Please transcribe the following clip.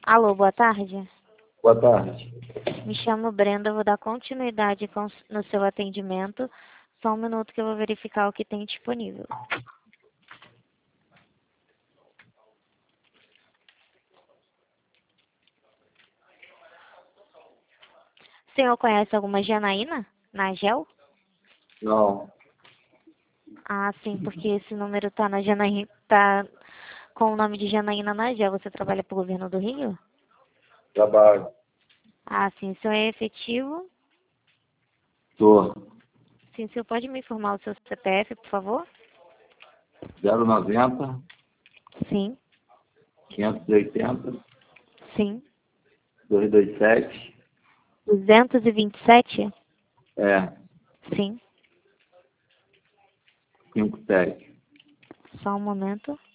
Alô, boa tarde. Boa tarde. Me chamo Brenda, vou dar continuidade no seu atendimento. Só um minuto que eu vou verificar o que tem disponível. O senhor conhece alguma Janaína? Na Gel? Não, Ah, sim, porque esse número tá na Janaína, tá com o nome de Janaína na Gel. Você trabalha pro governo do Rio? trabalho. Ah, sim, o senhor é efetivo? Tô. Sim, o senhor pode me informar o seu CPF, por favor? 090 Sim, 580 sim. 227. 227? É, Sim. 57. Só um momento.